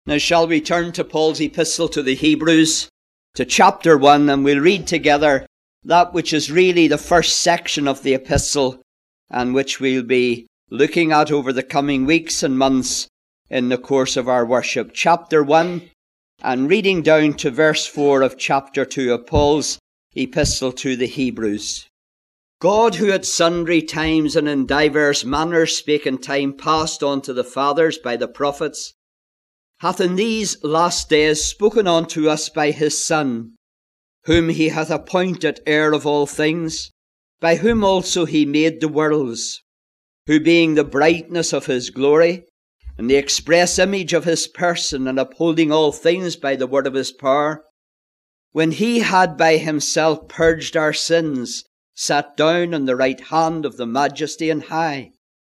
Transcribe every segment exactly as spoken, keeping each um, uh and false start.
Now shall we turn to Paul's epistle to the Hebrews, to chapter one, and we'll read together that which is really the first section of the epistle, and which we'll be looking at over the coming weeks and months in the course of our worship. Chapter one, and reading down to verse four of chapter two of Paul's epistle to the Hebrews. God, who at sundry times and in divers manners spake in time past unto the fathers by the prophets, hath in these last days spoken unto us by his Son, whom he hath appointed heir of all things, by whom also he made the worlds, who being the brightness of his glory, and the express image of his person, and upholding all things by the word of his power, when he had by himself purged our sins, sat down on the right hand of the Majesty on high,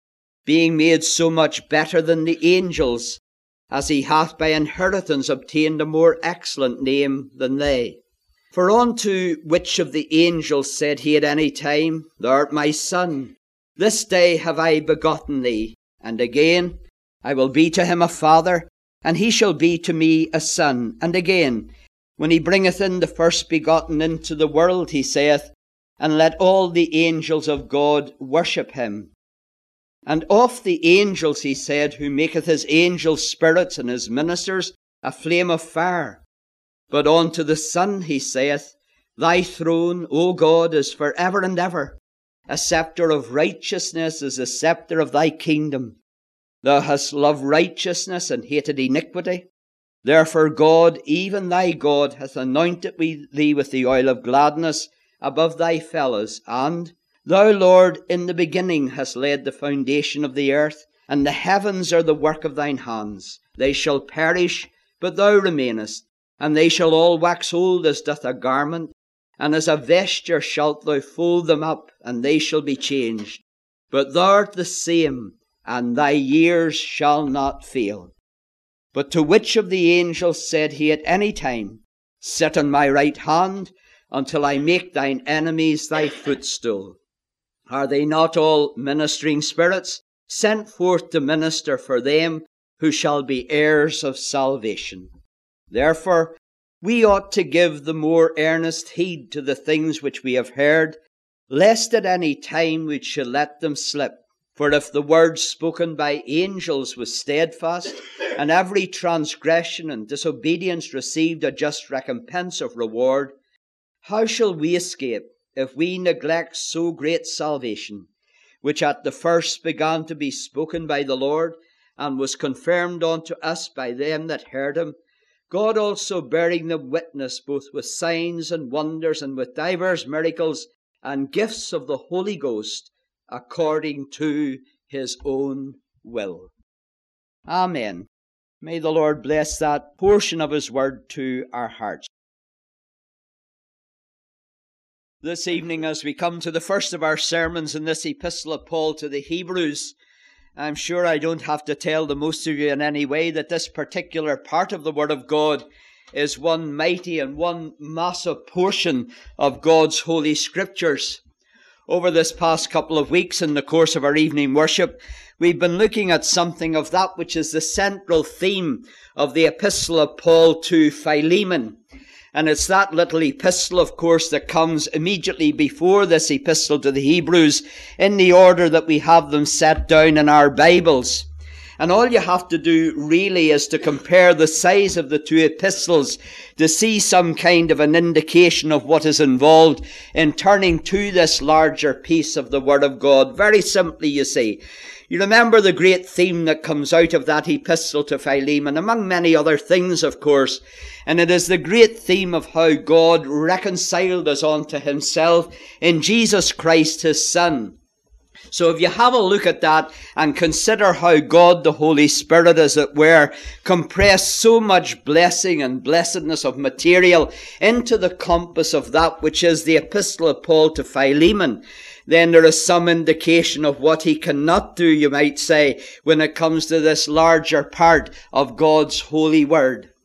being made so much better than the angels, as he hath by inheritance obtained a more excellent name than they. For unto which of the angels said he at any time, Thou art my Son, this day have I begotten thee? And again, I will be to him a father, and he shall be to me a son. And again, when he bringeth in the first begotten into the world, he saith, And let all the angels of God worship him. And of the angels, he said, who maketh his angels spirits and his ministers a flame of fire. But unto the Son he saith, Thy throne, O God, is for ever and ever. A scepter of righteousness is the scepter of thy kingdom. Thou hast loved righteousness and hated iniquity. Therefore God, even thy God, hath anointed thee with the oil of gladness above thy fellows. And Thou, Lord, in the beginning hast laid the foundation of the earth, and the heavens are the work of thine hands. They shall perish, but thou remainest, and they shall all wax old as doth a garment, and as a vesture shalt thou fold them up, and they shall be changed. But thou art the same, and thy years shall not fail. But to which of the angels said he at any time, Sit on my right hand, until I make thine enemies thy footstool? Are they not all ministering spirits, sent forth to minister for them who shall be heirs of salvation? Therefore, we ought to give the more earnest heed to the things which we have heard, lest at any time we should let them slip. For if the word spoken by angels was steadfast, and every transgression and disobedience received a just recompense of reward, how shall we escape if we neglect so great salvation, which at the first began to be spoken by the Lord, and was confirmed unto us by them that heard him, God also bearing them witness both with signs and wonders, and with divers miracles and gifts of the Holy Ghost, according to his own will. Amen. May the Lord bless that portion of his word to our hearts. This evening, as we come to the first of our sermons in this epistle of Paul to the Hebrews, I'm sure I don't have to tell the most of you in any way that this particular part of the Word of God is one mighty and one massive portion of God's Holy Scriptures. Over this past couple of weeks in the course of our evening worship, we've been looking at something of that which is the central theme of the epistle of Paul to Philemon. And it's that little epistle, of course, that comes immediately before this epistle to the Hebrews in the order that we have them set down in our Bibles. And all you have to do really is to compare the size of the two epistles to see some kind of an indication of what is involved in turning to this larger piece of the Word of God. Very simply, you see. You remember the great theme that comes out of that epistle to Philemon, among many other things, of course. And it is the great theme of how God reconciled us unto himself in Jesus Christ, his Son. So if you have a look at that and consider how God the Holy Spirit, as it were, compressed so much blessing and blessedness of material into the compass of that which is the epistle of Paul to Philemon, then there is some indication of what he cannot do, you might say, when it comes to this larger part of God's holy word.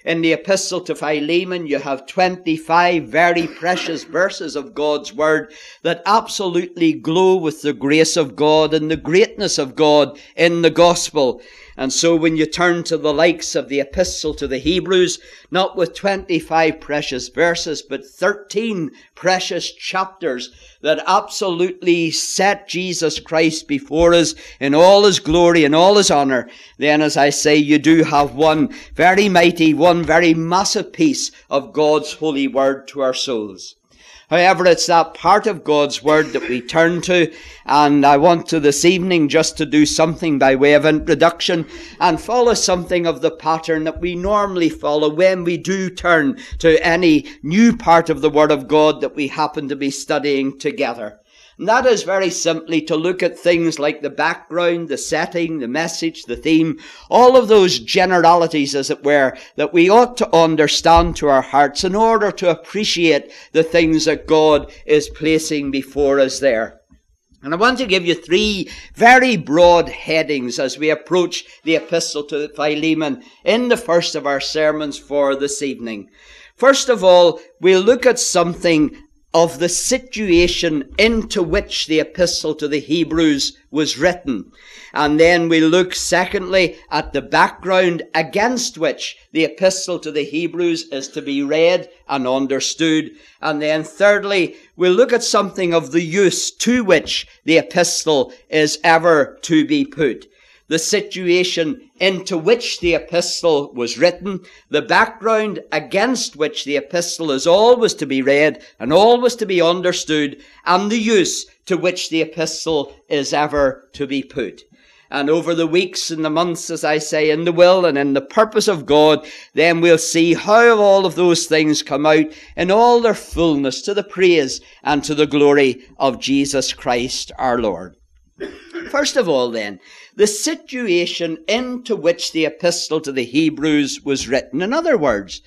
In the epistle to Philemon, you have twenty-five very precious verses of God's word that absolutely glow with the grace of God and the greatness of God in the gospel. And so when you turn to the likes of the epistle to the Hebrews, not with twenty-five precious verses, but thirteen precious chapters that absolutely set Jesus Christ before us in all his glory and all his honor, then, as I say, you do have one very mighty, one very massive piece of God's holy word to our souls. However, it's that part of God's word that we turn to, and I want to this evening just to do something by way of introduction and follow something of the pattern that we normally follow when we do turn to any new part of the word of God that we happen to be studying together. And that is very simply to look at things like the background, the setting, the message, the theme, all of those generalities, as it were, that we ought to understand to our hearts in order to appreciate the things that God is placing before us there. And I want to give you three very broad headings as we approach the epistle to Philemon in the first of our sermons for this evening. First of all, we'll look at something of the situation into which the epistle to the Hebrews was written. And then we look secondly at the background against which the epistle to the Hebrews is to be read and understood. And then thirdly, we'll look at something of the use to which the epistle is ever to be put. The situation into which the epistle was written, the background against which the epistle is always to be read and always to be understood, and the use to which the epistle is ever to be put. And over the weeks and the months, as I say, in the will and in the purpose of God, then we'll see how all of those things come out in all their fullness to the praise and to the glory of Jesus Christ our Lord. First of all then, the situation into which the epistle to the Hebrews was written. In other words,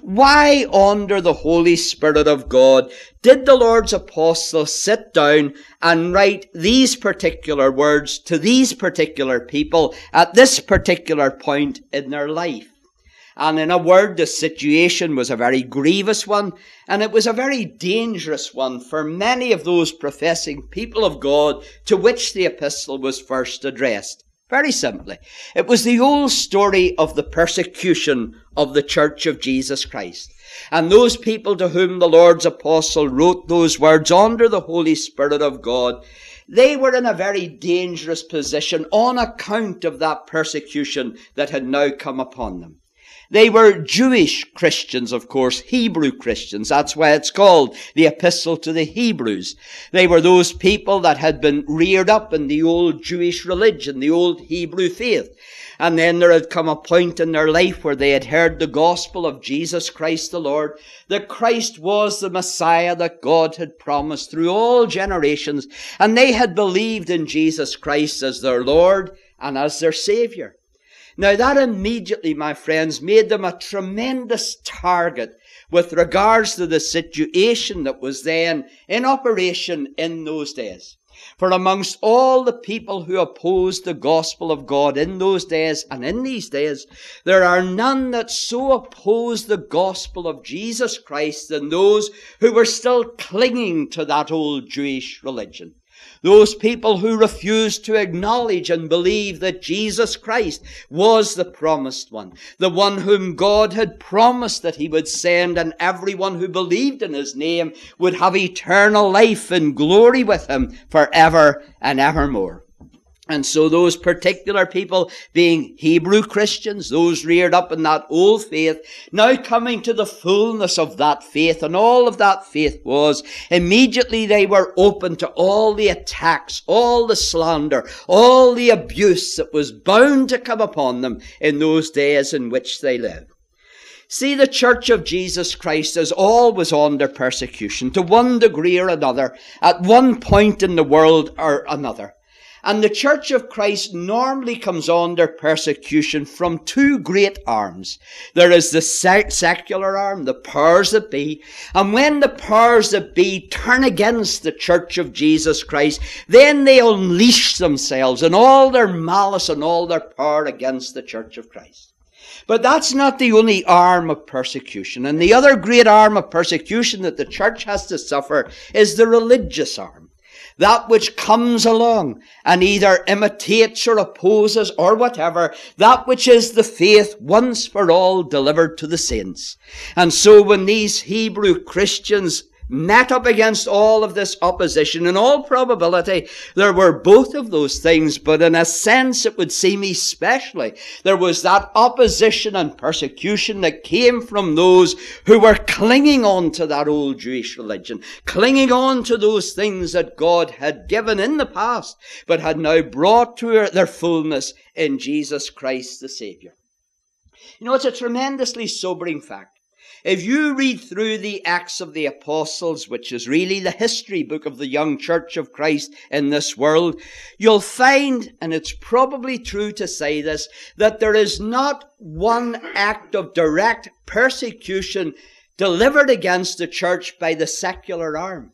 why under the Holy Spirit of God did the Lord's apostle sit down and write these particular words to these particular people at this particular point in their life? And in a word, the situation was a very grievous one, and it was a very dangerous one for many of those professing people of God to which the epistle was first addressed. Very simply, it was the old story of the persecution of the Church of Jesus Christ. And those people to whom the Lord's apostle wrote those words under the Holy Spirit of God, they were in a very dangerous position on account of that persecution that had now come upon them. They were Jewish Christians, of course, Hebrew Christians. That's why it's called the Epistle to the Hebrews. They were those people that had been reared up in the old Jewish religion, the old Hebrew faith. And then there had come a point in their life where they had heard the gospel of Jesus Christ the Lord, that Christ was the Messiah that God had promised through all generations. And they had believed in Jesus Christ as their Lord and as their Savior. Now that immediately, my friends, made them a tremendous target with regards to the situation that was then in operation in those days. For amongst all the people who opposed the gospel of God in those days and in these days, there are none that so oppose the gospel of Jesus Christ than those who were still clinging to that old Jewish religion. Those people who refused to acknowledge and believe that Jesus Christ was the promised one, the one whom God had promised that he would send, and everyone who believed in his name would have eternal life and glory with him forever and evermore. And so those particular people, being Hebrew Christians, those reared up in that old faith, now coming to the fullness of that faith, and all of that faith was, immediately they were open to all the attacks, all the slander, all the abuse that was bound to come upon them in those days in which they lived. See, the Church of Jesus Christ is always under persecution, to one degree or another, at one point in the world or another. And the Church of Christ normally comes under persecution from two great arms. There is the sec- secular arm, the powers that be. And when the powers that be turn against the Church of Jesus Christ, then they unleash themselves in all their malice and all their power against the Church of Christ. But that's not the only arm of persecution. And the other great arm of persecution that the church has to suffer is the religious arm. That which comes along and either imitates or opposes or whatever, that which is the faith once for all delivered to the saints. And so when these Hebrew Christians met up against all of this opposition, in all probability there were both of those things, but in a sense it would seem especially there was that opposition and persecution that came from those who were clinging on to that old Jewish religion, clinging on to those things that God had given in the past, but had now brought to their fullness in Jesus Christ the Savior. You know, it's a tremendously sobering fact. If you read through the Acts of the Apostles, which is really the history book of the young church of Christ in this world, you'll find, and it's probably true to say this, that there is not one act of direct persecution delivered against the church by the secular arm.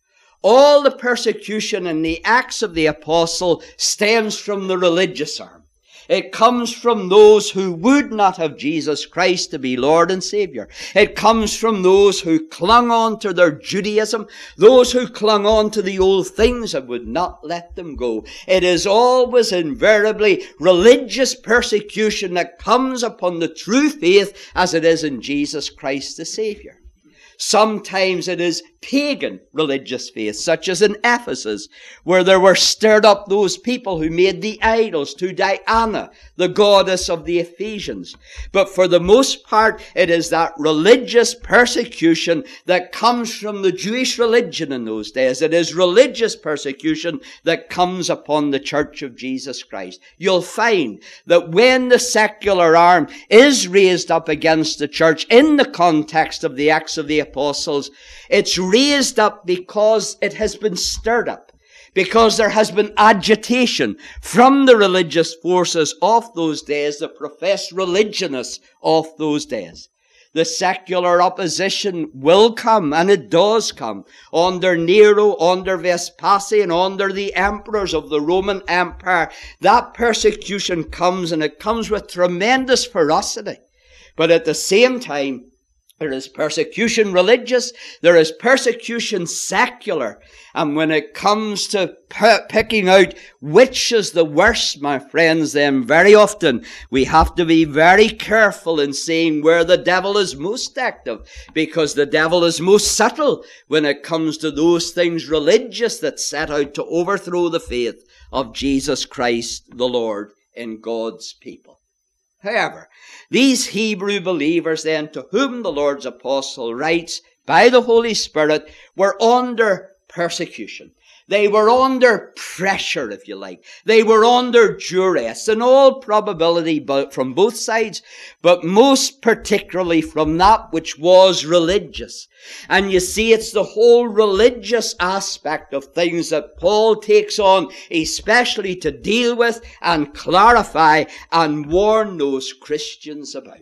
All the persecution in the Acts of the Apostle stems from the religious arm. It comes from those who would not have Jesus Christ to be Lord and Savior. It comes from those who clung on to their Judaism, those who clung on to the old things and would not let them go. It is always invariably religious persecution that comes upon the true faith as it is in Jesus Christ the Savior. Sometimes it is pagan religious faith, such as in Ephesus, where there were stirred up those people who made the idols to Diana, the goddess of the Ephesians. But for the most part, it is that religious persecution that comes from the Jewish religion in those days. It is religious persecution that comes upon the church of Jesus Christ. You'll find that when the secular arm is raised up against the church in the context of the Acts of the Apostles, it's raised up because it has been stirred up, because there has been agitation from the religious forces of those days, the professed religionists of those days. The secular opposition will come, and it does come, under Nero, under Vespasian, under the emperors of the Roman Empire. That persecution comes, and it comes with tremendous ferocity. But at the same time, there is persecution religious, there is persecution secular. And when it comes to p- picking out which is the worst, my friends, then very often we have to be very careful in saying where the devil is most active, because the devil is most subtle when it comes to those things religious that set out to overthrow the faith of Jesus Christ the Lord in God's people. However, these Hebrew believers then, to whom the Lord's apostle writes by the Holy Spirit, were under persecution. They were under pressure, if you like. They were under duress, in all probability from both sides, but most particularly from that which was religious. And you see, it's the whole religious aspect of things that Paul takes on, especially to deal with and clarify and warn those Christians about.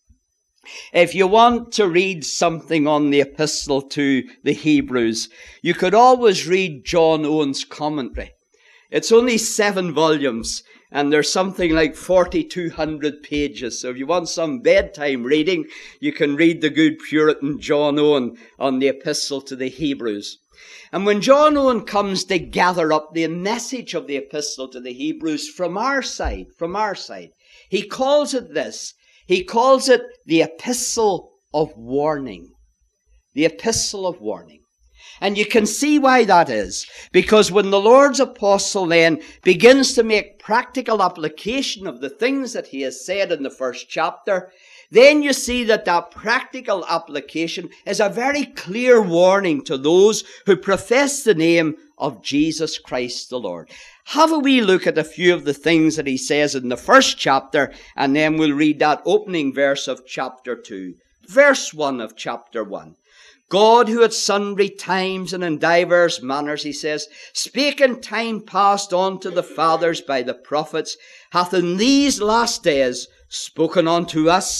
If you want to read something on the epistle to the Hebrews, you could always read John Owen's commentary. It's only seven volumes, and there's something like forty-two hundred pages. So if you want some bedtime reading, you can read the good Puritan John Owen on the epistle to the Hebrews. And when John Owen comes to gather up the message of the epistle to the Hebrews from our side, from our side, he calls it this. He calls it the epistle of warning. The epistle of warning. And you can see why that is. Because when the Lord's apostle then begins to make practical application of the things that he has said in the first chapter, then you see that that practical application is a very clear warning to those who profess the name of Jesus Christ the Lord. Have a wee look at a few of the things that he says in the first chapter, and then we'll read that opening verse of chapter two. Verse one of chapter one. God, who at sundry times and in divers manners, he says, spake in time past unto the fathers by the prophets, hath in these last days spoken unto us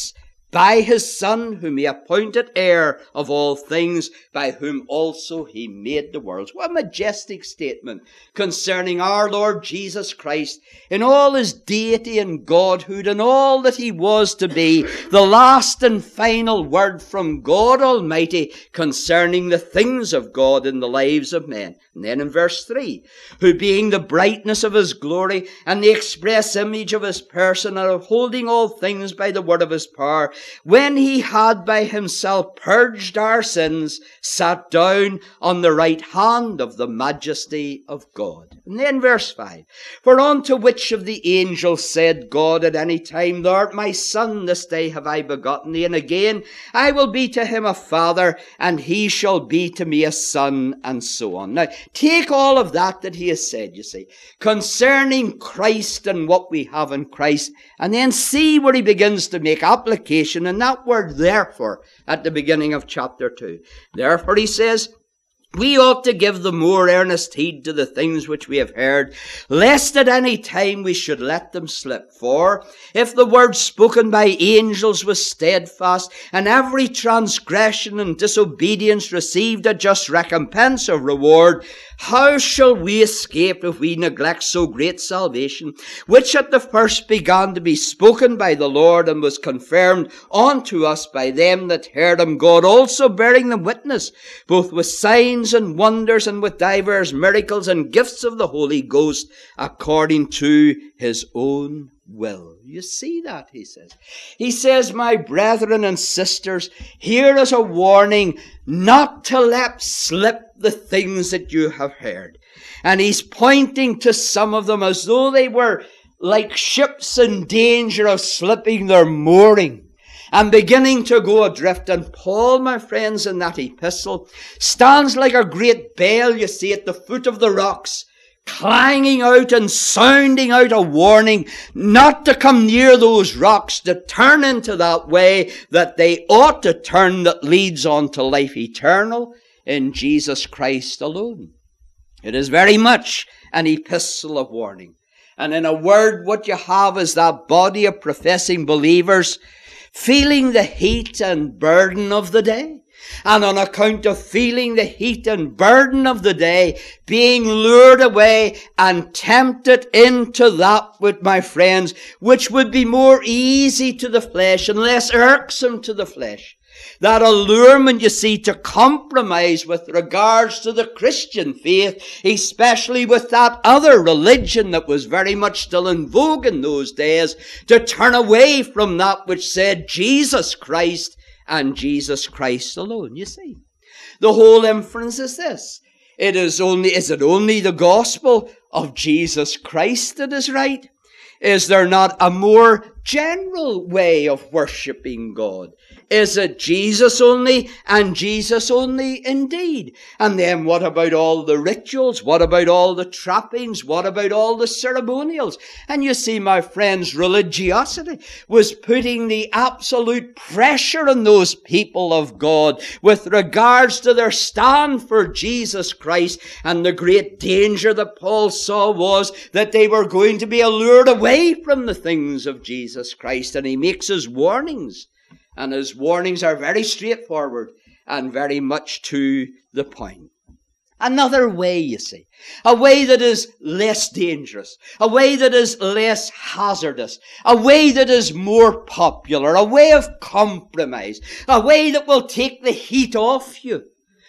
by his Son, whom he appointed heir of all things, by whom also he made the worlds. What a majestic statement concerning our Lord Jesus Christ in all his deity and godhood and all that he was to be, the last and final word from God Almighty concerning the things of God in the lives of men. And then in verse three, who being the brightness of his glory and the express image of his person, and upholding all things by the word of his power, when he had by himself purged our sins, sat down on the right hand of the majesty of God. And then verse five, for unto which of the angels said God at any time, Thou art my Son, this day have I begotten thee, and again, I will be to him a father, and he shall be to me a son, and so on. Now, take all of that that he has said, you see, concerning Christ and what we have in Christ, and then see where he begins to make application in that word therefore at the beginning of chapter two. Therefore, he says, we ought to give the more earnest heed to the things which we have heard, lest at any time we should let them slip. For if the word spoken by angels was steadfast, and every transgression and disobedience received a just recompense of reward, how shall we escape if we neglect so great salvation, which at the first began to be spoken by the Lord, and was confirmed unto us by them that heard him, God also bearing them witness, both with signs and wonders, and with divers miracles and gifts of the Holy Ghost, according to his own will. You see that, he says. He says, my brethren and sisters, here is a warning not to let slip the things that you have heard. And he's pointing to some of them as though they were like ships in danger of slipping their mooring and beginning to go adrift. And Paul, my friends, in that epistle, stands like a great bell, you see, at the foot of the rocks, clanging out and sounding out a warning not to come near those rocks, to turn into that way that they ought to turn, that leads on to life eternal in Jesus Christ alone. It is very much an epistle of warning. And in a word, what you have is that body of professing believers feeling the heat and burden of the day. And on account of feeling the heat and burden of the day, being lured away and tempted into that, with my friends, which would be more easy to the flesh and less irksome to the flesh. That allurement, you see, to compromise with regards to the Christian faith, especially with that other religion that was very much still in vogue in those days, to turn away from that which said Jesus Christ and Jesus Christ alone. You see, the whole inference is this. It is only, is it only the gospel of Jesus Christ that is right? Is there not a more general way of worshipping God? Is it Jesus only and Jesus only indeed? And then what about all the rituals? What about all the trappings? What about all the ceremonials? And you see, my friends, religiosity was putting the absolute pressure on those people of God with regards to their stand for Jesus Christ. And the great danger that Paul saw was that they were going to be allured away from the things of Jesus Christ. And he makes his warnings. And his warnings are very straightforward and very much to the point. Another way, you see, a way that is less dangerous, a way that is less hazardous, a way that is more popular, a way of compromise, a way that will take the heat off you.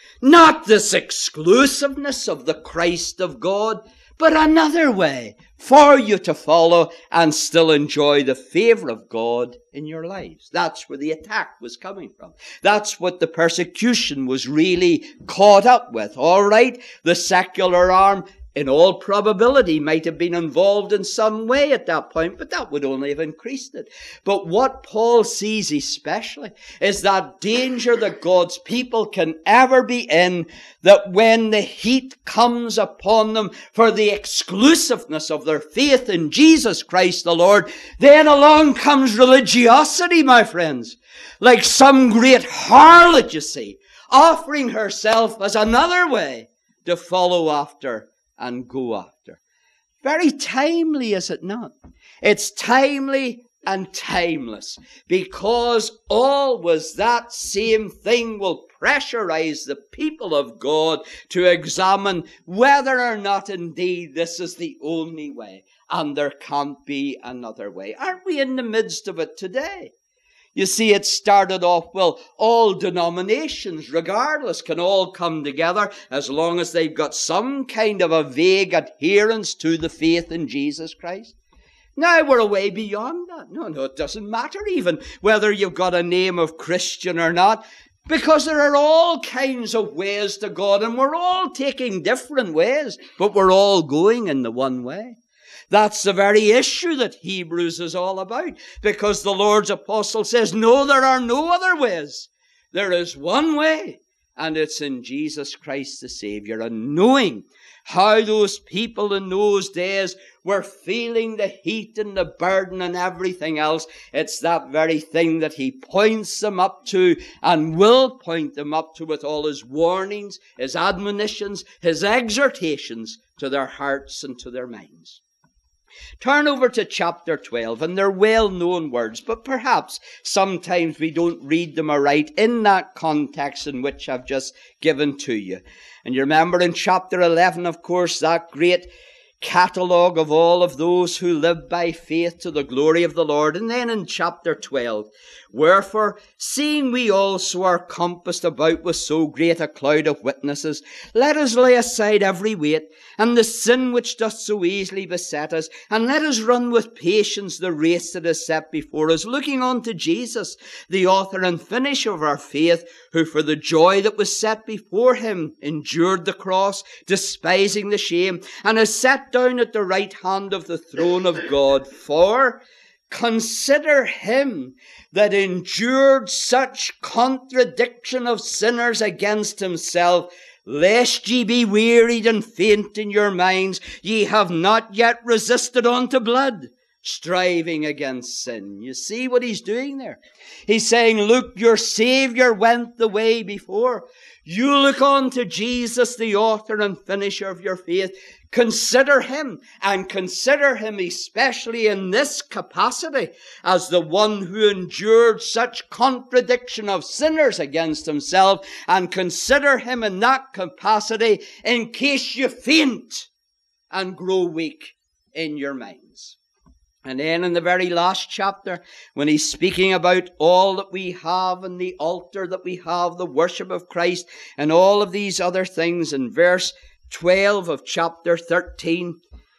Not this exclusiveness of the Christ of God, but another way for you to follow and still enjoy the favor of God in your lives. That's where the attack was coming from. That's what the persecution was really caught up with. All right, the secular arm, in all probability, might have been involved in some way at that point, but that would only have increased it. But what Paul sees especially is that danger that God's people can ever be in, that when the heat comes upon them for the exclusiveness of their faith in Jesus Christ the Lord, then along comes religiosity, my friends, like some great harlot, you see, offering herself as another way to follow after and go after. Very timely, is it not? It's timely and timeless, because always that same thing will pressurize the people of God to examine whether or not indeed this is the only way and there can't be another way. Aren't we in the midst of it today? You see, it started off, well, all denominations, regardless, can all come together as long as they've got some kind of a vague adherence to the faith in Jesus Christ. Now we're way beyond that. No, no, it doesn't matter even whether you've got a name of Christian or not, because there are all kinds of ways to God, and we're all taking different ways, but we're all going in the one way. That's the very issue that Hebrews is all about, because the Lord's apostle says, no, there are no other ways. There is one way, and it's in Jesus Christ the Savior. And knowing how those people in those days were feeling the heat and the burden and everything else, it's that very thing that he points them up to and will point them up to with all his warnings, his admonitions, his exhortations to their hearts and to their minds. Turn over to chapter twelve, and they're well-known words, but perhaps sometimes we don't read them aright in that context in which I've just given to you. And you remember in chapter eleven, of course, that great catalogue of all of those who live by faith to the glory of the Lord. And then in chapter twelve, wherefore, seeing we also are compassed about with so great a cloud of witnesses, let us lay aside every weight, and the sin which doth so easily beset us, and let us run with patience the race that is set before us, looking unto Jesus, the author and finisher of our faith, who for the joy that was set before him endured the cross, despising the shame, and is set down at the right hand of the throne of God. For consider him that endured such contradiction of sinners against himself, lest ye be wearied and faint in your minds. Ye have not yet resisted unto blood, striving against sin. You see what he's doing there? He's saying, look, your Savior went the way before. You look on to Jesus, the author and finisher of your faith. Consider him, and consider him especially in this capacity as the one who endured such contradiction of sinners against himself, and consider him in that capacity in case you faint and grow weak in your minds. And then in the very last chapter, when he's speaking about all that we have and the altar that we have, the worship of Christ, and all of these other things, in verse twelve of chapter thirteen,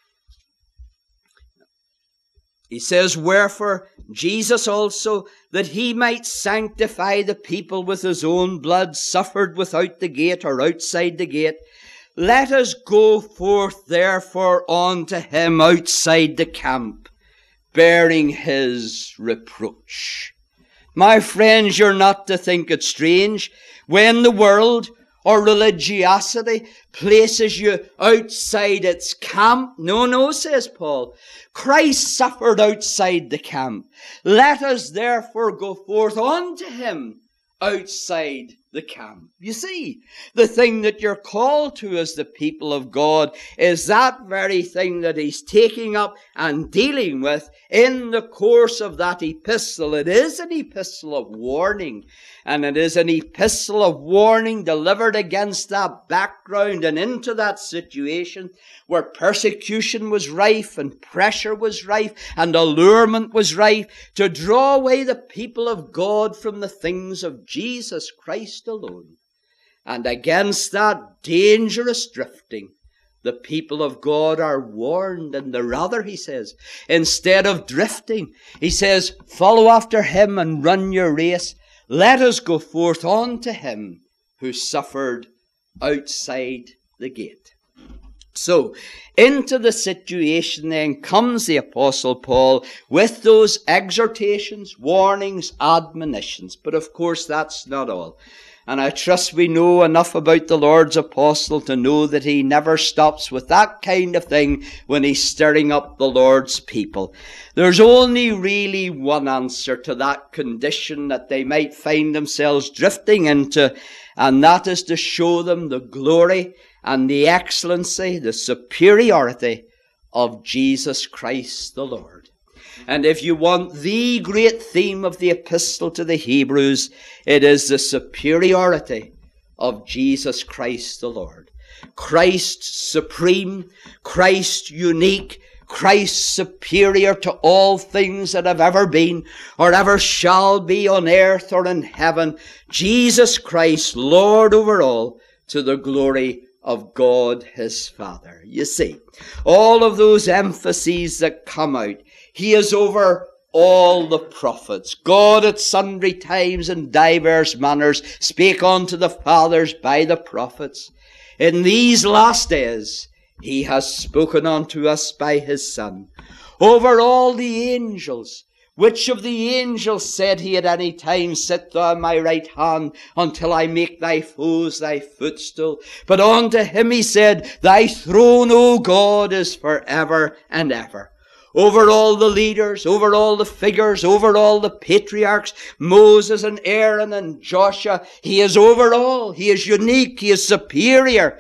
he says, wherefore Jesus also, that he might sanctify the people with his own blood, suffered without the gate or outside the gate. Let us go forth therefore unto him outside the camp, bearing his reproach. My friends, you're not to think it strange when the world or religiosity places you outside its camp. No, no, says Paul. Christ suffered outside the camp. Let us therefore go forth unto him outside the camp. You see, the thing that you're called to as the people of God is that very thing that he's taking up and dealing with in the course of that epistle. It is an epistle of warning, and it is an epistle of warning delivered against that background and into that situation where persecution was rife and pressure was rife and allurement was rife to draw away the people of God from the things of Jesus Christ alone. And against that dangerous drifting, the people of God are warned, and the rather, he says, instead of drifting, he says, follow after him and run your race. Let us go forth unto him who suffered outside the gate. So, into the situation then comes the Apostle Paul with those exhortations, warnings, admonitions. But of course, that's not all. And I trust we know enough about the Lord's apostle to know that he never stops with that kind of thing when he's stirring up the Lord's people. There's only really one answer to that condition that they might find themselves drifting into, and that is to show them the glory and the excellency, the superiority of Jesus Christ the Lord. And if you want the great theme of the epistle to the Hebrews, it is the superiority of Jesus Christ the Lord. Christ supreme, Christ unique, Christ superior to all things that have ever been or ever shall be on earth or in heaven. Jesus Christ, Lord over all, to the glory of God his Father. You see, all of those emphases that come out, he is over all the prophets. God at sundry times and divers manners spake unto the fathers by the prophets. In these last days he has spoken unto us by his Son. Over all the angels, which of the angels said he at any time, Sit thou on my right hand until I make thy foes thy footstool? But unto him he said, Thy throne, O God, is forever and ever. Over all the leaders, over all the figures, over all the patriarchs, Moses and Aaron and Joshua, he is over all. He is unique. He is superior.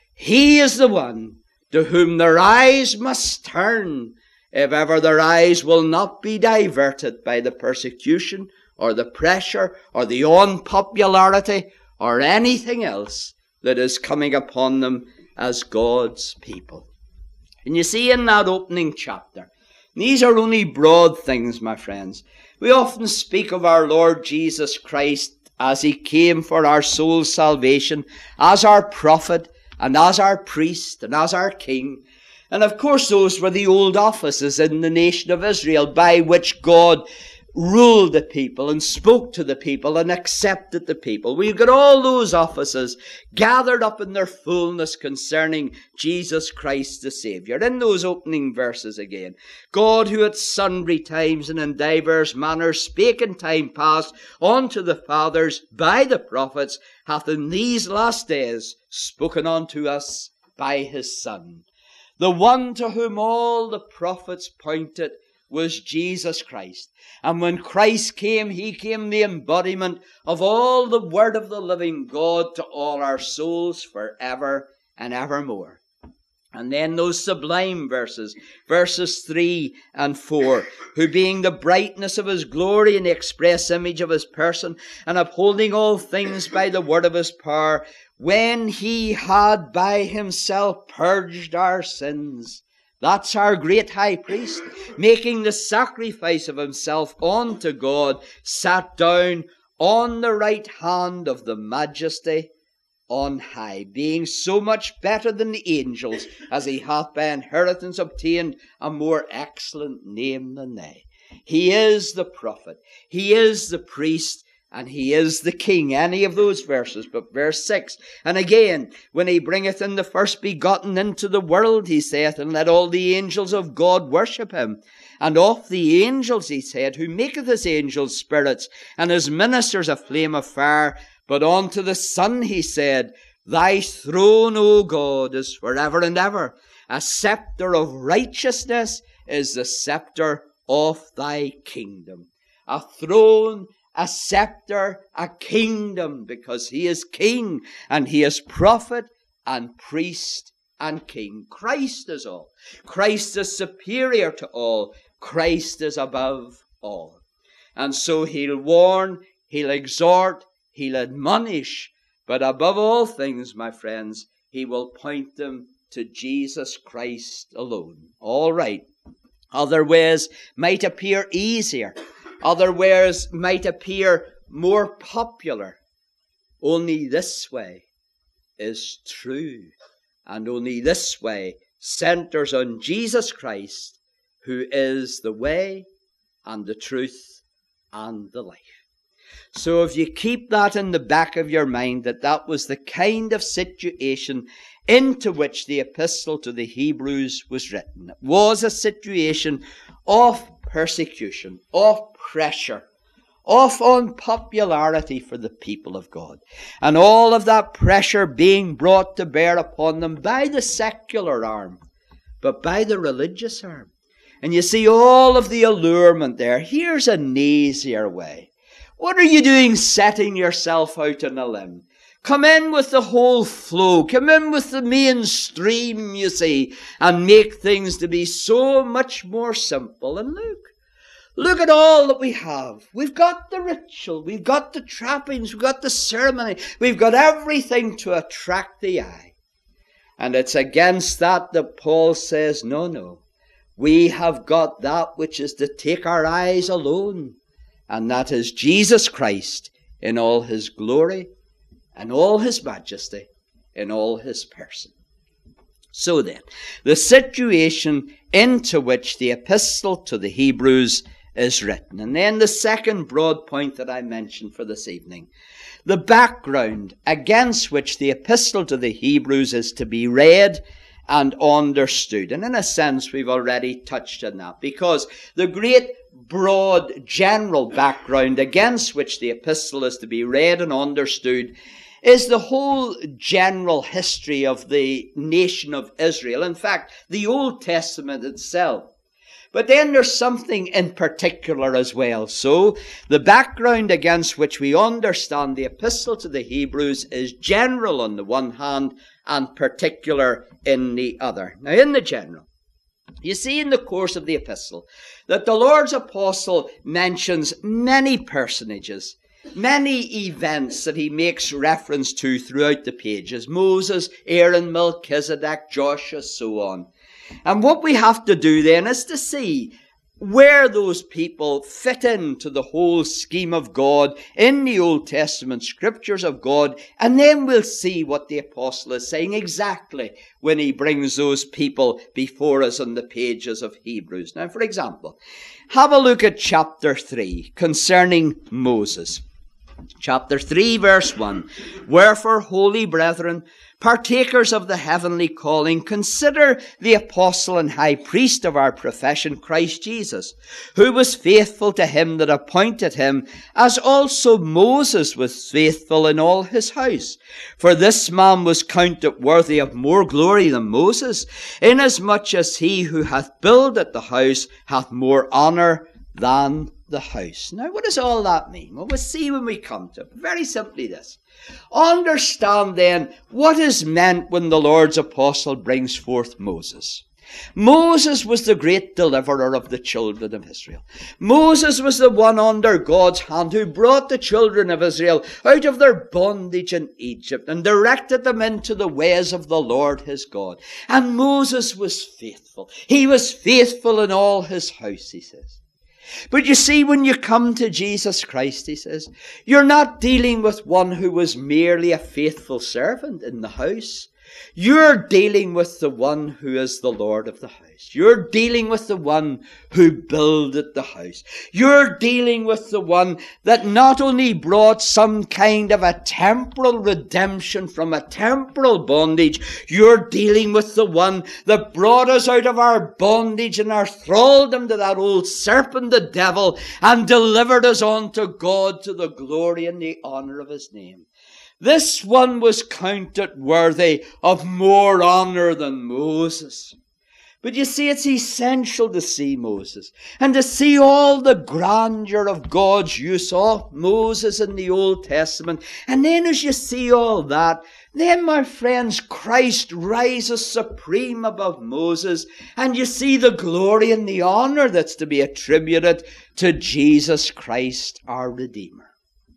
He is the one to whom their eyes must turn, if ever their eyes will not be diverted by the persecution or the pressure or the unpopularity or anything else that is coming upon them as God's people. And you see in that opening chapter, these are only broad things, my friends. We often speak of our Lord Jesus Christ as he came for our soul's salvation, as our prophet, and as our priest, and as our king. And of course those were the old offices in the nation of Israel by which God ruled the people and spoke to the people and accepted the people. We've got all those offices gathered up in their fullness concerning Jesus Christ the Saviour. In those opening verses again, God, who at sundry times and in divers manners spake in time past unto the fathers by the prophets, hath in these last days spoken unto us by his Son. The one to whom all the prophets pointed was Jesus Christ. And when Christ came, he came the embodiment of all the word of the living God to all our souls forever and evermore. And then those sublime verses, verses three and four, who being the brightness of his glory and the express image of his person, and upholding all things by the word of his power, when he had by himself purged our sins. That's our great high priest, making the sacrifice of himself unto God, sat down on the right hand of the majesty on high, being so much better than the angels, as he hath by inheritance obtained a more excellent name than they. He is the prophet, he is the priest, and he is the king. Any of those verses. But verse six, and again, when he bringeth in the first begotten into the world, he saith, and let all the angels of God worship him. And of the angels, he said, who maketh his angels spirits, and his ministers a flame of fire. But unto the Son he said, Thy throne, O God, is forever and ever. A scepter of righteousness is the scepter of thy kingdom. A throne, a scepter, a kingdom, because he is king, and he is prophet, and priest, and king. Christ is all. Christ is superior to all. Christ is above all. And so he'll warn, he'll exhort, he'll admonish, but above all things, my friends, he will point them to Jesus Christ alone. All right. Other ways might appear easier. Other ways might appear more popular. Only this way is true. And only this way centers on Jesus Christ, who is the way and the truth and the life. So if you keep that in the back of your mind, that that was the kind of situation into which the epistle to the Hebrews was written. It was a situation of persecution, of pressure, of unpopularity for the people of God. And all of that pressure being brought to bear upon them by the secular arm, but by the religious arm. And you see all of the allurement there. Here's an easier way. What are you doing setting yourself out on a limb? Come in with the whole flow. Come in with the mainstream, you see, and make things to be so much more simple. And look, Look at all that we have. We've got the ritual, we've got the trappings, we've got the ceremony, we've got everything to attract the eye. And it's against that that Paul says, no, no. We have got that which is to take our eyes alone, and that is Jesus Christ in all his glory, and all his majesty, in all his person. So then, the situation into which the epistle to the Hebrews is written. And then the second broad point that I mentioned for this evening, the background against which the epistle to the Hebrews is to be read and understood. And in a sense, we've already touched on that, because the great, broad, general background against which the epistle is to be read and understood is the whole general history of the nation of Israel. In fact, the Old Testament itself. But then there's something in particular as well. So, the background against which we understand the epistle to the Hebrews is general on the one hand and particular in the other. Now, in the general, you see in the course of the epistle that the Lord's apostle mentions many personages, many events that he makes reference to throughout the pages. Moses, Aaron, Melchizedek, Joshua, so on. And what we have to do then is to see where those people fit into the whole scheme of God in the Old Testament scriptures of God, and then we'll see what the apostle is saying exactly when he brings those people before us on the pages of Hebrews. Now, for example, have a look at chapter three concerning Moses. Chapter three, verse one. Wherefore, holy brethren, partakers of the heavenly calling, consider the apostle and high priest of our profession, Christ Jesus, who was faithful to him that appointed him, as also Moses was faithful in all his house. For this man was counted worthy of more glory than Moses, inasmuch as he who hath builded the house hath more honour than the house. Now, what does all that mean? Well, we'll see when we come to it. Very simply this. Understand then what is meant when the Lord's apostle brings forth Moses. Moses was the great deliverer of the children of Israel. Moses was the one under God's hand who brought the children of Israel out of their bondage in Egypt and directed them into the ways of the Lord his God. And Moses was faithful. He was faithful in all his house, he says. But you see, when you come to Jesus Christ, he says, you're not dealing with one who was merely a faithful servant in the house. You're dealing with the one who is the Lord of the house. You're dealing with the one who builded the house. You're dealing with the one that not only brought some kind of a temporal redemption from a temporal bondage, you're dealing with the one that brought us out of our bondage and our thraldom to that old serpent, the devil, and delivered us unto God to the glory and the honor of his name. This one was counted worthy of more honor than Moses. But you see, it's essential to see Moses and to see all the grandeur of God's use of Moses in the Old Testament. And then as you see all that, then, my friends, Christ rises supreme above Moses, and you see the glory and the honor that's to be attributed to Jesus Christ, our Redeemer.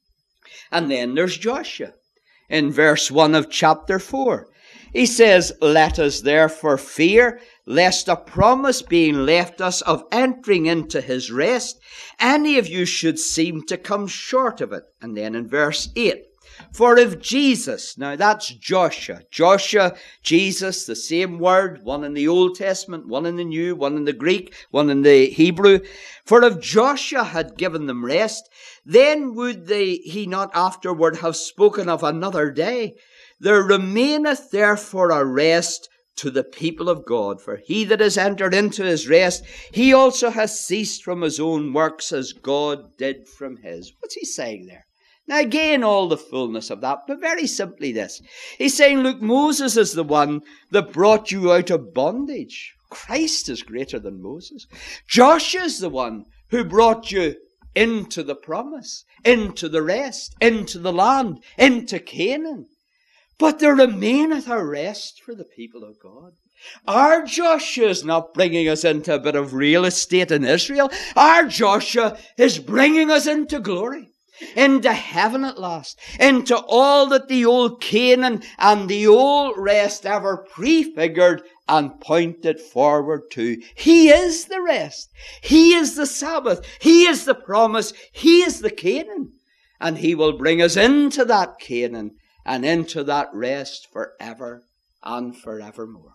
And then there's Joshua. In verse one of chapter four, he says, let us therefore fear, lest a promise being left us of entering into his rest, any of you should seem to come short of it. And then in verse eight, for if Jesus, now that's Joshua, Joshua, Jesus, the same word, one in the Old Testament, one in the New, one in the Greek, one in the Hebrew. For if Joshua had given them rest, then would they, he not afterward have spoken of another day. There remaineth therefore a rest to the people of God. For he that has entered into his rest, he also has ceased from his own works as God did from his. What's he saying there? Now again, all the fullness of that, but very simply this. He's saying, look, Moses is the one that brought you out of bondage. Christ is greater than Moses. Joshua is the one who brought you into the promise, into the rest, into the land, into Canaan. But there remaineth a rest for the people of God. Our Joshua is not bringing us into a bit of real estate in Israel. Our Joshua is bringing us into glory, into heaven at last, into all that the old Canaan and the old rest ever prefigured and pointed forward to. He is the rest. He is the Sabbath. He is the promise. He is the Canaan. And He will bring us into that Canaan and into that rest forever and forevermore.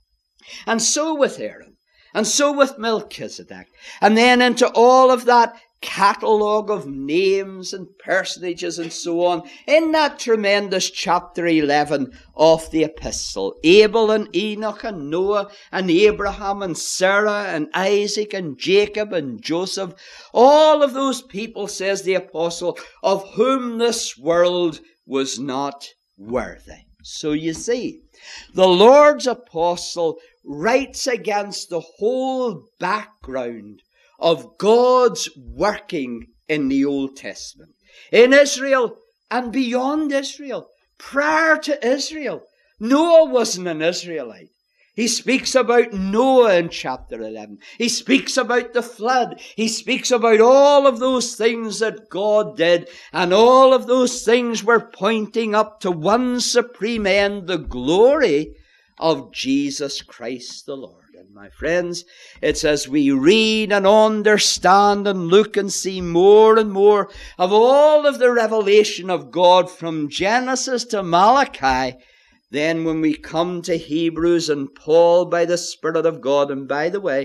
And so with Aaron, and so with Melchizedek, and then into all of that catalogue of names and personages and so on in that tremendous chapter eleven of the epistle. Abel and Enoch and Noah and Abraham and Sarah and Isaac and Jacob and Joseph. All of those people, says the apostle, of whom this world was not worthy. So you see, the Lord's apostle writes against the whole background of God's working in the Old Testament, in Israel and beyond Israel, prior to Israel. Noah wasn't an Israelite. He speaks about Noah in chapter eleven. He speaks about the flood. He speaks about all of those things that God did, and all of those things were pointing up to one supreme end, the glory of Jesus Christ the Lord. And my friends, it's as we read and understand and look and see more and more of all of the revelation of God from Genesis to Malachi, then when we come to Hebrews and Paul by the Spirit of God. And by the way,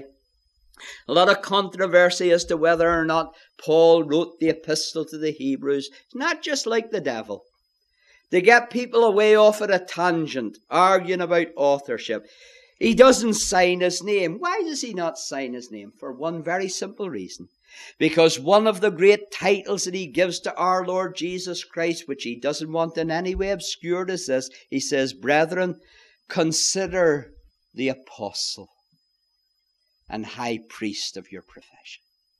a lot of controversy as to whether or not Paul wrote the epistle to the Hebrews. It's not just like the devil. They get people away off at a tangent, arguing about authorship. He doesn't sign his name. Why does he not sign his name? For one very simple reason. Because one of the great titles that he gives to our Lord Jesus Christ, which he doesn't want in any way obscured, is this. He says, "Brethren, consider the apostle and high priest of your profession."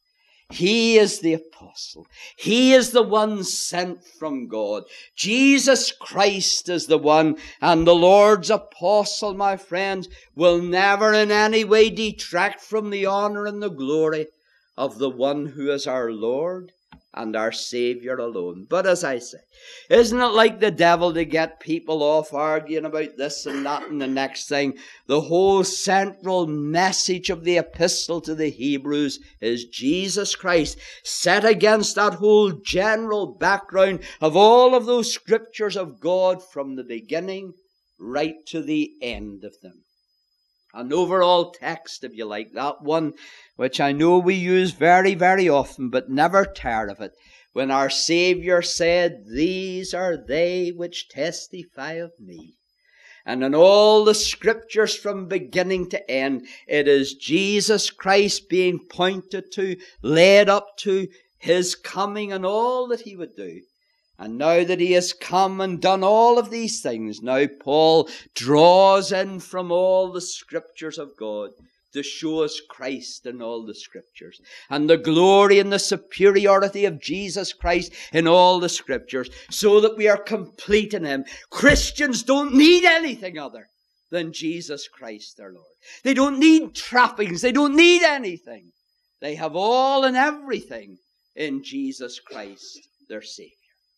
He is the apostle. He is the one sent from God. Jesus Christ is the one, and the Lord's apostle, my friends, will never in any way detract from the honor and the glory of the one who is our Lord and our Savior alone. But as I say, isn't it like the devil to get people off arguing about this and that and the next thing? The whole central message of the epistle to the Hebrews is Jesus Christ, set against that whole general background of all of those scriptures of God from the beginning right to the end of them. An overall text, if you like, that one which I know we use very, very often, but never tire of it. When our Saviour said, "These are they which testify of me." And in all the scriptures from beginning to end, it is Jesus Christ being pointed to, led up to His coming and all that He would do. And now that He has come and done all of these things, now Paul draws in from all the scriptures of God to show us Christ in all the scriptures, and the glory and the superiority of Jesus Christ in all the scriptures, so that we are complete in Him. Christians don't need anything other than Jesus Christ their Lord. They don't need trappings. They don't need anything. They have all and everything in Jesus Christ their Savior.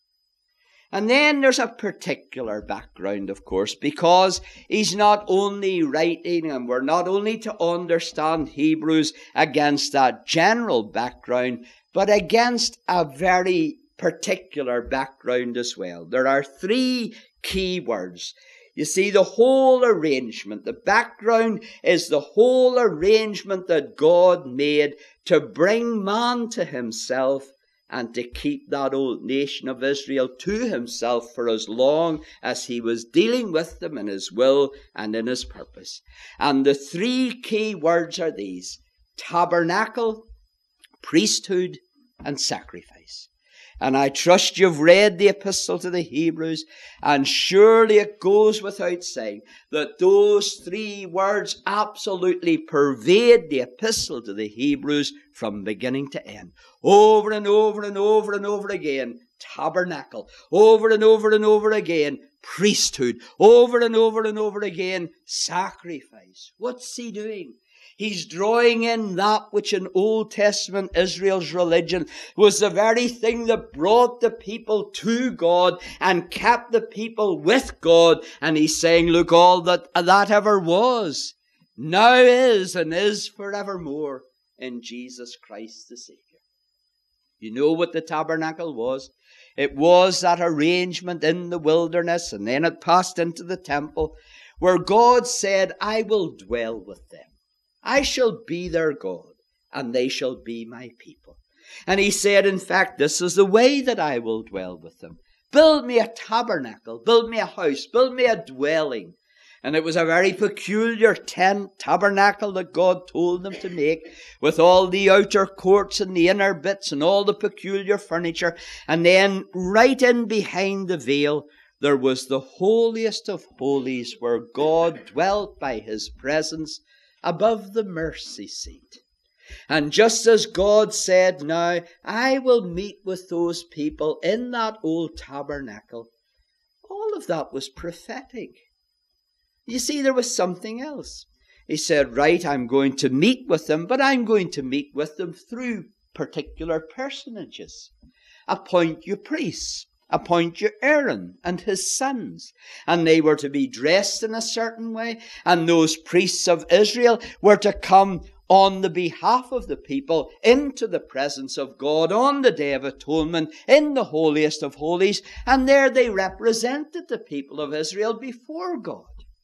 And then there's a particular background, of course, because he's not only writing, and we're not only to understand Hebrews against that general background, but against a very particular background as well. There are three key words. You see, the whole arrangement, the background is the whole arrangement that God made to bring man to Himself and to keep that old nation of Israel to Himself for as long as He was dealing with them in His will and in His purpose. And the three key words are these: tabernacle, priesthood, and sacrifice. And I trust you've read the epistle to the Hebrews, and surely it goes without saying that those three words absolutely pervade the epistle to the Hebrews from beginning to end. Over and over and over and over again, tabernacle. Over and over and over again, priesthood. Over and over and over again, sacrifice. What's he doing? He's drawing in that which in Old Testament Israel's religion was the very thing that brought the people to God and kept the people with God. And he's saying, look, all that that ever was, now is and is forevermore in Jesus Christ the Savior. You know what the tabernacle was? It was that arrangement in the wilderness, and then it passed into the temple, where God said, I will dwell with them. I shall be their God, and they shall be my people. And he said, in fact, this is the way that I will dwell with them. Build me a tabernacle, build me a house, build me a dwelling. And it was a very peculiar tent tabernacle that God told them to make, with all the outer courts and the inner bits and all the peculiar furniture. And then right in behind the veil, there was the holiest of holies, where God dwelt by his presence above the mercy seat. And just as God said, now I will meet with those people in that old tabernacle, all of that was prophetic. You see, there was something else. He said, right, I'm going to meet with them, but I'm going to meet with them through particular personages. Appoint you priests. Appoint you Aaron and his sons. And they were to be dressed in a certain way. And those priests of Israel were to come on the behalf of the people into the presence of God on the Day of Atonement in the holiest of holies. And there they represented the people of Israel before God.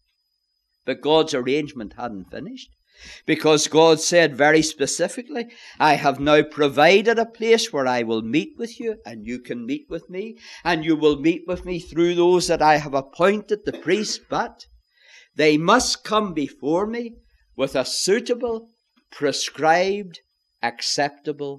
But God's arrangement hadn't finished. Because God said very specifically, I have now provided a place where I will meet with you, and you can meet with me, and you will meet with me through those that I have appointed, the priests, but they must come before me with a suitable, prescribed, acceptable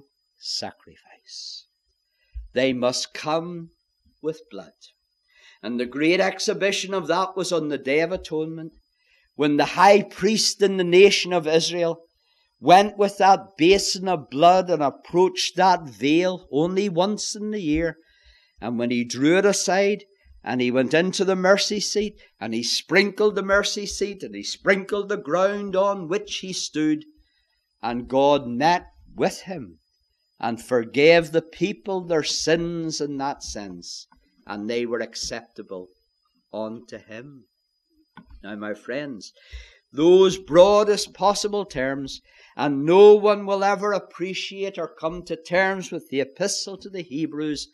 sacrifice. They must come with blood. And the great exhibition of that was on the Day of Atonement, when the high priest in the nation of Israel went with that basin of blood and approached that veil only once in the year. And when he drew it aside and he went into the mercy seat and he sprinkled the mercy seat and he sprinkled the ground on which he stood, and God met with him and forgave the people their sins in that sense, and they were acceptable unto him. Now, my friends, those broadest possible terms, and no one will ever appreciate or come to terms with the epistle to the Hebrews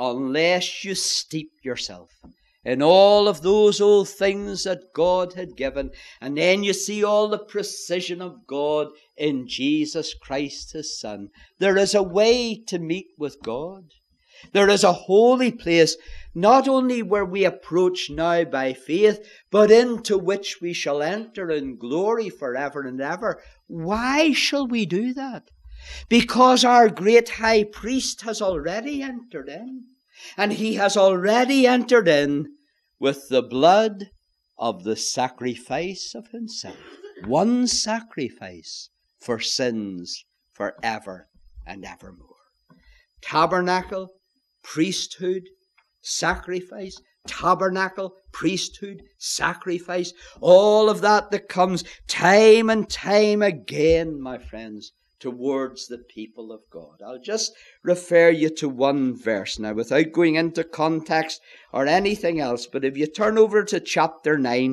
unless you steep yourself in all of those old things that God had given, and then you see all the precision of God in Jesus Christ his Son. There is a way to meet with God. There is a holy place, not only where we approach now by faith, but into which we shall enter in glory forever and ever. Why shall we do that? Because our great high priest has already entered in. And he has already entered in with the blood of the sacrifice of himself. One sacrifice for sins forever and evermore. Tabernacle, priesthood, sacrifice, tabernacle, priesthood, sacrifice, all of that that comes time and time again, my friends, towards the people of God. I'll just refer you to one verse now without going into context or anything else, but if you turn over to chapter nine,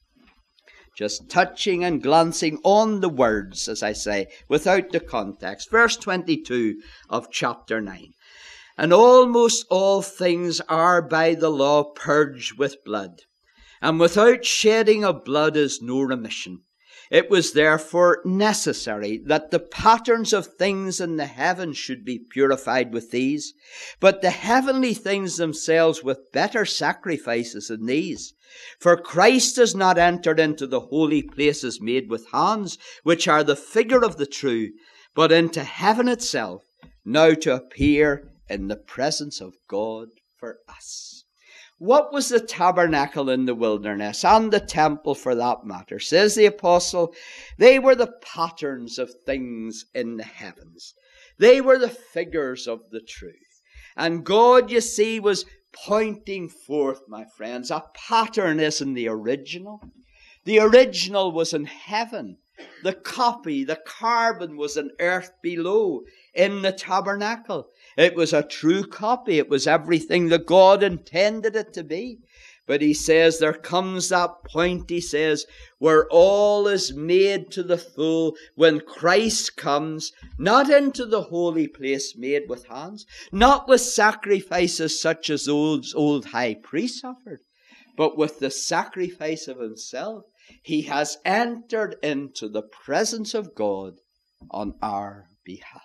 just touching and glancing on the words, as I say, without the context. Verse twenty-two of chapter nine. And almost all things are by the law purged with blood, and without shedding of blood is no remission. It was therefore necessary that the patterns of things in the heavens should be purified with these, but the heavenly things themselves with better sacrifices than these. For Christ has not entered into the holy places made with hands, which are the figure of the true, but into heaven itself, now to appear in the presence of God for us. What was the tabernacle in the wilderness, and the temple for that matter? Says the apostle, they were the patterns of things in the heavens. They were the figures of the truth. And God, you see, was pointing forth, my friends. A pattern isn't the original. The original was in heaven. The copy, the carbon was in earth below in the tabernacle. It was a true copy. It was everything that God intended it to be. But he says there comes that point, he says, where all is made to the full when Christ comes, not into the holy place made with hands, not with sacrifices such as those old high priests offered, but with the sacrifice of himself. He has entered into the presence of God on our behalf.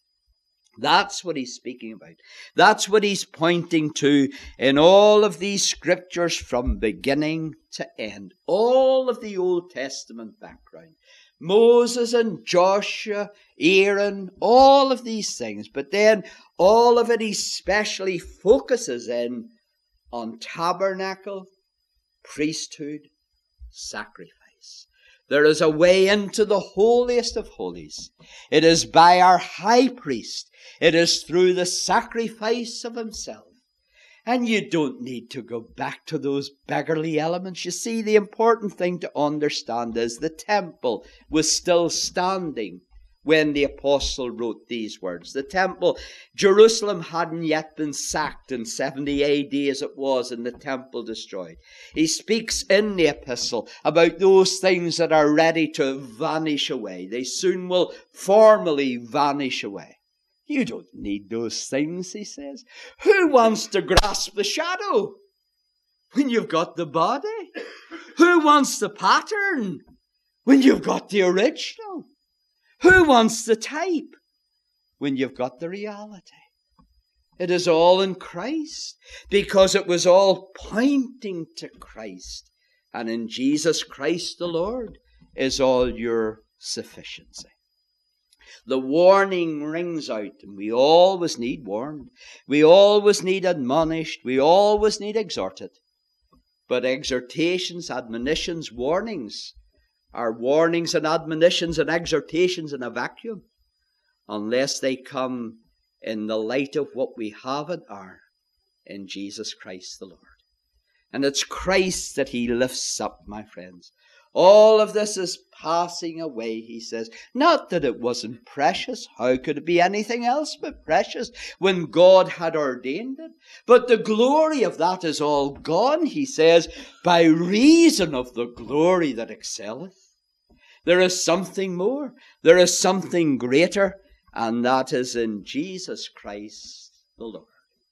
That's what he's speaking about. That's what he's pointing to in all of these scriptures from beginning to end. All of the Old Testament background. Moses and Joshua, Aaron, all of these things. But then all of it he specially focuses in on tabernacle, priesthood, sacrifice. There is a way into the holiest of holies. It is by our high priest. It is through the sacrifice of himself. And you don't need to go back to those beggarly elements. You see, the important thing to understand is the temple was still standing when the apostle wrote these words. The temple, Jerusalem hadn't yet been sacked in seventy A D as it was, and the temple destroyed. He speaks in the epistle about those things that are ready to vanish away. They soon will formally vanish away. You don't need those things, he says. Who wants to grasp the shadow when you've got the body? Who wants the pattern when you've got the original? Who wants the type when you've got the reality? It is all in Christ, because it was all pointing to Christ. And in Jesus Christ the Lord is all your sufficiency. The warning rings out, and we always need warned. We always need admonished. We always need exhorted. But exhortations, admonitions, warnings are warnings and admonitions and exhortations in a vacuum, unless they come in the light of what we have and are in Jesus Christ the Lord. And it's Christ that he lifts up, my friends. All of this is passing away, he says. Not that it wasn't precious. How could it be anything else but precious when God had ordained it? But the glory of that is all gone, he says, by reason of the glory that excelleth. There is something more. There is something greater, and that is in Jesus Christ the Lord.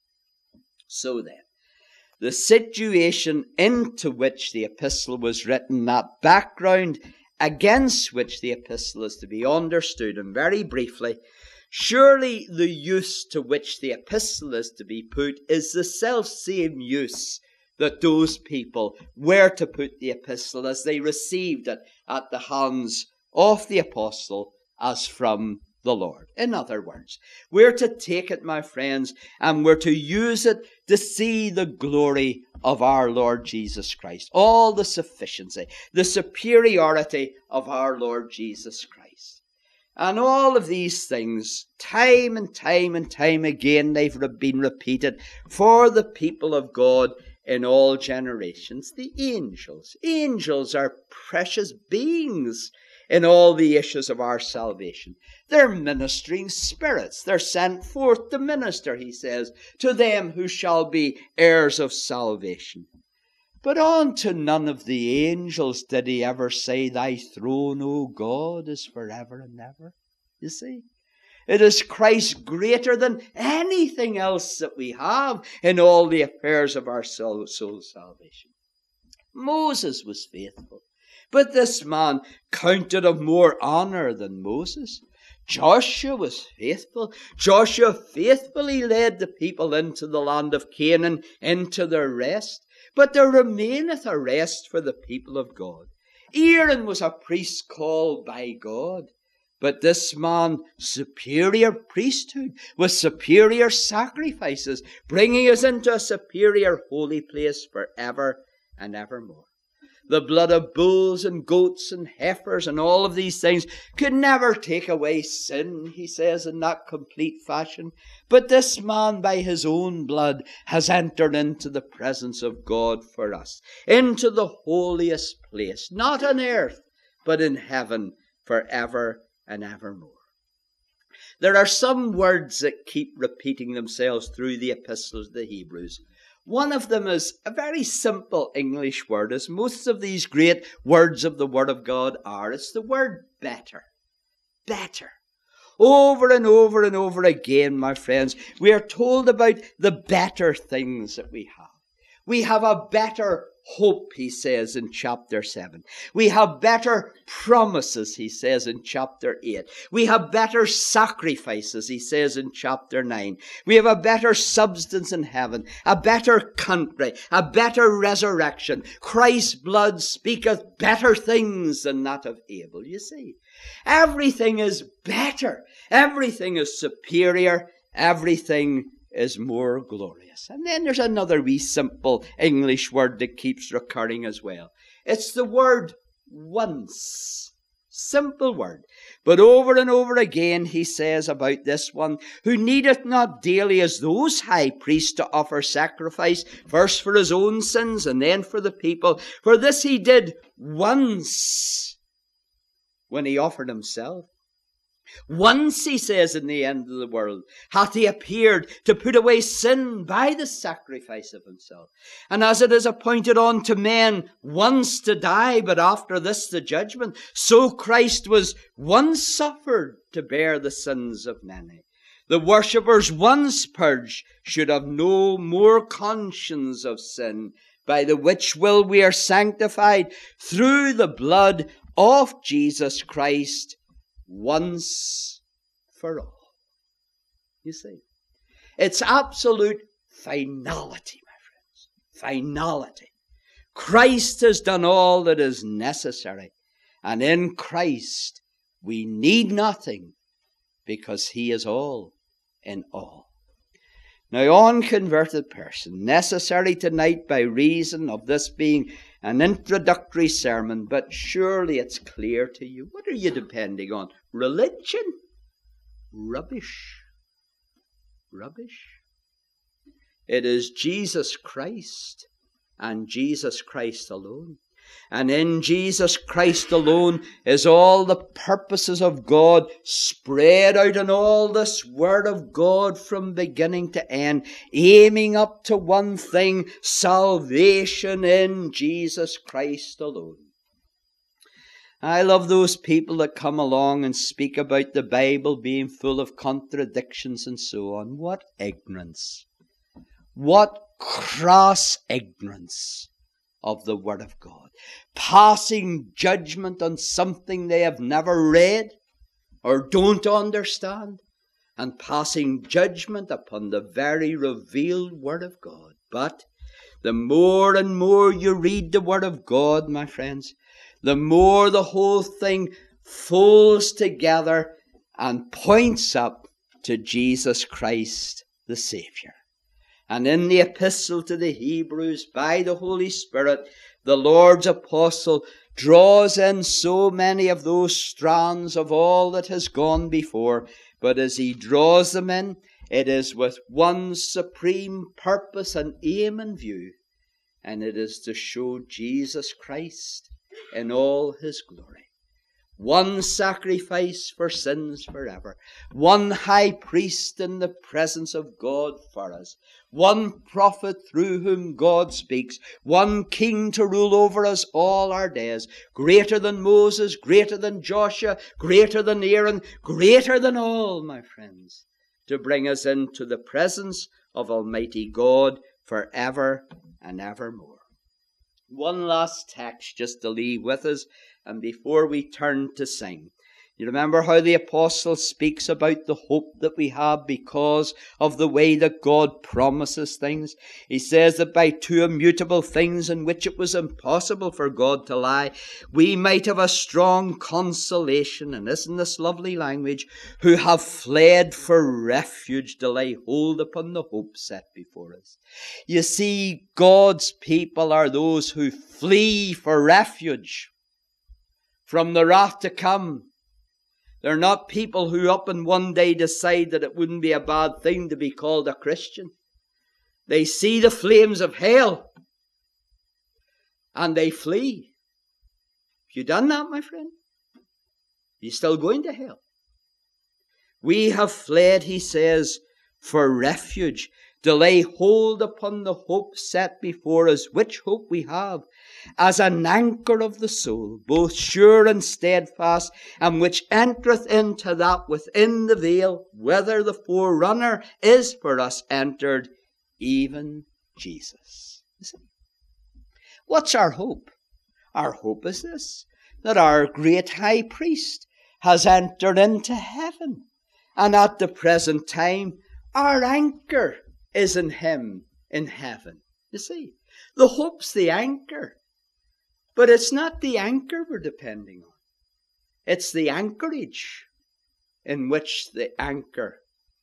So then, the situation into which the epistle was written, that background against which the epistle is to be understood, and very briefly, surely the use to which the epistle is to be put is the self-same use that those people were to put the epistle as they received it at the hands of the apostle as from the Lord. In other words, we're to take it, my friends, and we're to use it to see the glory of our Lord Jesus Christ. All the sufficiency, the superiority of our Lord Jesus Christ. And all of these things, time and time and time again, they've been repeated for the people of God in all generations. The angels. Angels are precious beings in all the issues of our salvation. They're ministering spirits. They're sent forth to minister, he says, to them who shall be heirs of salvation. But unto none of the angels did he ever say, thy throne, O God, is forever and ever. You see? It is Christ greater than anything else that we have in all the affairs of our soul, soul salvation. Moses was faithful, but this man counted of more honor than Moses. Joshua was faithful. Joshua faithfully led the people into the land of Canaan, into their rest. But there remaineth a rest for the people of God. Aaron was a priest called by God. But this man, superior priesthood, with superior sacrifices, bringing us into a superior holy place forever and evermore. The blood of bulls and goats and heifers and all of these things could never take away sin, he says, in that complete fashion. But this man, by his own blood, has entered into the presence of God for us, into the holiest place, not on earth, but in heaven, forever and evermore. There are some words that keep repeating themselves through the epistles of the Hebrews. One of them is a very simple English word, as most of these great words of the Word of God are. It's the word better. Better. Over and over and over again, my friends, we are told about the better things that we have. We have a better hope, he says in chapter seven. We have better promises, he says in chapter eight. We have better sacrifices, he says in chapter nine. We have a better substance in heaven, a better country, a better resurrection. Christ's blood speaketh better things than that of Abel. You see, everything is better. Everything is superior. Everything is more glorious. And then there's another wee simple English word that keeps recurring as well. It's the word once. Simple word. But over and over again he says about this one, who needeth not daily as those high priests to offer sacrifice, first for his own sins and then for the people. For this he did once when he offered himself. Once, he says, in the end of the world, hath he appeared to put away sin by the sacrifice of himself. And as it is appointed unto men once to die, but after this the judgment, so Christ was once suffered to bear the sins of many. The worshippers once purged should have no more conscience of sin, by the which will we are sanctified through the blood of Jesus Christ, once for all. You see, it's absolute finality, my friends. Finality. Christ has done all that is necessary. And in Christ we need nothing, because he is all in all. Now, unconverted person, necessary tonight by reason of this being an introductory sermon, but surely it's clear to you. What are you depending on? Religion? Rubbish. Rubbish. It is Jesus Christ and Jesus Christ alone. And in Jesus Christ alone is all the purposes of God spread out in all this Word of God from beginning to end, aiming up to one thing, salvation in Jesus Christ alone. I love those people that come along and speak about the Bible being full of contradictions and so on. What ignorance. What crass ignorance of the Word of God, passing judgment on something they have never read or don't understand, and passing judgment upon the very revealed Word of God. But the more and more you read the Word of God, my friends, the more the whole thing folds together and points up to Jesus Christ the Saviour. And in the epistle to the Hebrews, by the Holy Spirit, the Lord's apostle draws in so many of those strands of all that has gone before. But as he draws them in, it is with one supreme purpose and aim in view. And it is to show Jesus Christ in all his glory. One sacrifice for sins forever. One high priest in the presence of God for us. One prophet through whom God speaks. One king to rule over us all our days. Greater than Moses, greater than Joshua, greater than Aaron, greater than all, my friends, to bring us into the presence of Almighty God forever and evermore. One last text just to leave with us, and before we turn to sing. You remember how the apostle speaks about the hope that we have because of the way that God promises things. He says that by two immutable things in which it was impossible for God to lie, we might have a strong consolation, and isn't this lovely language, who have fled for refuge to lay hold upon the hope set before us. You see, God's people are those who flee for refuge from the wrath to come. They're not people who up and one day decide that it wouldn't be a bad thing to be called a Christian. They see the flames of hell and they flee. Have you done that, my friend? You're still going to hell. We have fled, he says, for refuge, to lay hold upon the hope set before us, which hope we have, as an anchor of the soul, both sure and steadfast, and which entereth into that within the veil, whither the forerunner is for us entered, even Jesus. What's our hope? Our hope is this, that our great high priest has entered into heaven, and at the present time our anchor is in him in heaven. You see, the hope's the anchor. But it's not the anchor we're depending on. It's the anchorage in which the anchor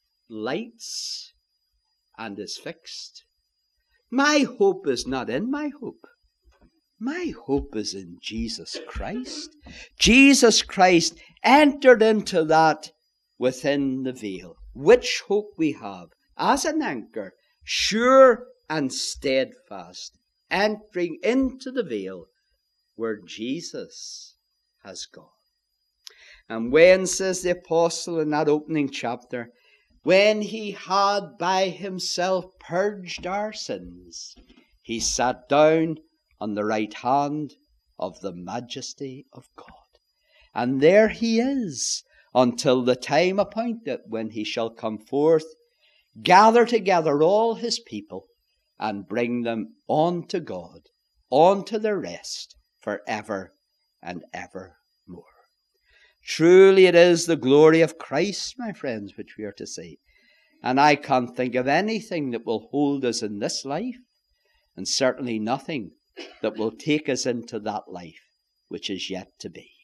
lights and is fixed. My hope is not in my hope. My hope is in Jesus Christ. Jesus Christ entered into that within the veil. Which hope we have as an anchor, sure and steadfast, entering into the veil where Jesus has gone. And when, says the apostle in that opening chapter, when he had by himself purged our sins, he sat down on the right hand of the majesty of God. And there he is until the time appointed when he shall come forth, gather together all his people, and bring them unto God, unto their rest, forever and evermore. Truly it is the glory of Christ, my friends, which we are to see. And I can't think of anything that will hold us in this life, and certainly nothing that will take us into that life which is yet to be.